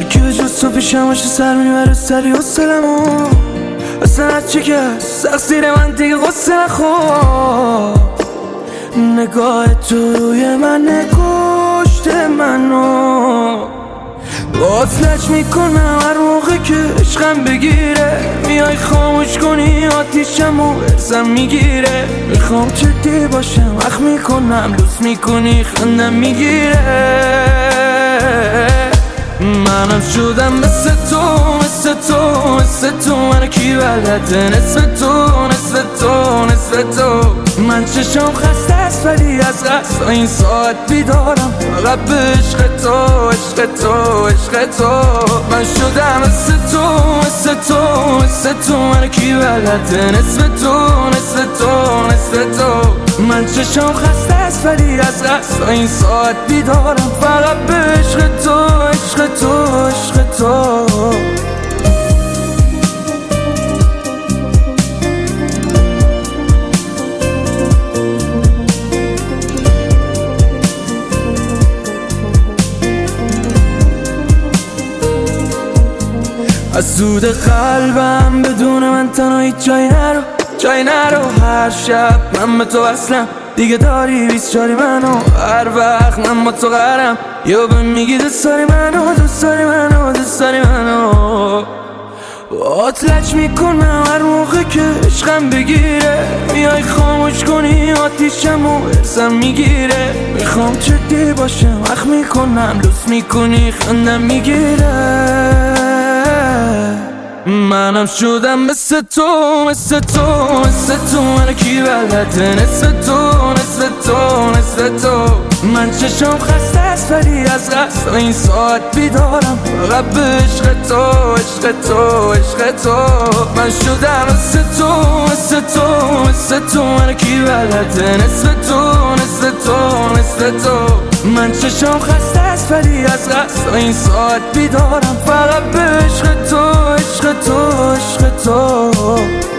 هرکی به جز تو پیشم باشه سر میبره سری حسلمو اصلا هرچی که سقصیر من دیگه غصه نخور نگاه تو روی من نکشته منو باز میکنم هر موقع که عشقم بگیره میای خاموش کنی آتیشم و ارزم میگیره میخوام جدی باشم اخ میکنم لوس میکنی خندم میگیره منم شدم مثل تو مثل تو مثل تو من کی بلده نصف تو نصف تو نصف تو من چشم خسته است ولی از قصد این ساعت بیدارم فقط به عشق تو عشق تو عشق تو من شدم مثل تو مثل تو مثل تو من کی بلده نصف تو نصف تو نصف تو من چشم خسته است ولی از قصد این ساعت بیدارم فقط به عشق تو عشق تو عشق تو از دود قلبم بدون من تنهایی جای نرو هر شب من به تو وصلم دیگه داری بیسچاری منو هر وقت من با تو قرم یا به میگی دوست داری منو دوست داری منو دوست داری منو آتلج میکنم هر موقع که عشقم بگیره میای خاموش کنی آتیشم و ارزم میگیره میخوام جدی باشم اخ میکنم لوس میکنی خندم میگیره منم شدم مثل تو مثل تو مثل تو من کی بلده نصف تو نصف تو نصف تو من چشم خسته است ولی از قصد این ساعت بیدارم فقط به عشق تو عشق تو عشق تو من شدم مثل تو مثل تو مثل تو من کی بلده نصف تو نصف تو نصف تو من چشم خسته است ولی از قصد این ساعت بیدارم فقط به عشق تو عشق تو عشق تو